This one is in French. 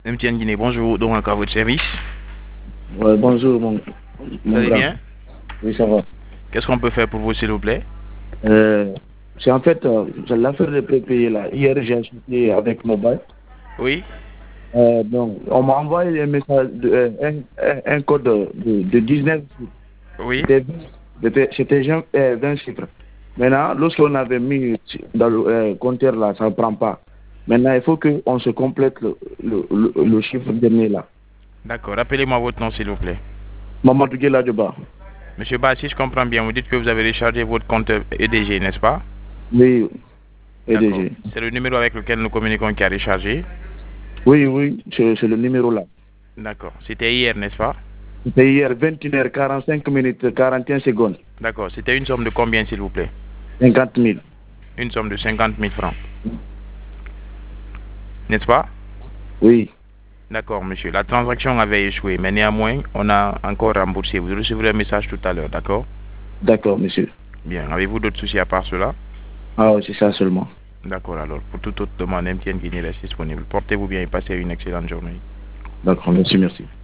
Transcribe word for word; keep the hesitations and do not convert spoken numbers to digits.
M T N Guinée, bonjour, donc à votre service. Ouais, bonjour, mon, Vous mon allez grand. bien? Oui, ça va. Qu'est-ce qu'on peut faire pour vous, s'il vous plaît? Euh, c'est en fait euh, j'ai l'affaire de prépayé là. Hier, j'ai acheté avec mobile. Oui? Euh, donc, on m'a envoyé un message, de, euh, un, un, un code de, de, de dix-neuf chiffres. Oui? C'était c'était- c'était gen- euh, vingt chiffres. Maintenant, lorsqu'on avait mis dans le euh, compteur là, ça ne prend pas. Maintenant, il faut qu'on se complète le, le, le, le chiffre dernier là. D'accord, rappelez-moi votre nom, s'il vous plaît. Mamadou Gueye Dioba. Monsieur Ba, si je comprends bien, vous dites que vous avez rechargé votre compte E D G, n'est-ce pas? Oui, D'accord. E D G. C'est le numéro avec lequel nous communiquons qui a rechargé. Oui, oui, c'est c'est le numéro là. D'accord. C'était hier, n'est-ce pas? C'était hier, vingt et une heures quarante-cinq minutes quarante et un secondes. D'accord. C'était une somme de combien, s'il vous plaît? cinquante mille. Une somme de cinquante mille francs. N'est-ce pas? Oui, D'accord, monsieur. La transaction avait échoué, mais néanmoins, on a encore remboursé. Vous recevrez un message tout à l'heure, d'accord? d'accord, monsieur. Bien. Avez-vous d'autres soucis à part cela? Ah, oui, c'est ça seulement. D'accord, alors. Pour toute autre demande, M T N Guinée reste disponible. Portez-vous bien et passez une excellente journée. D'accord, merci, merci.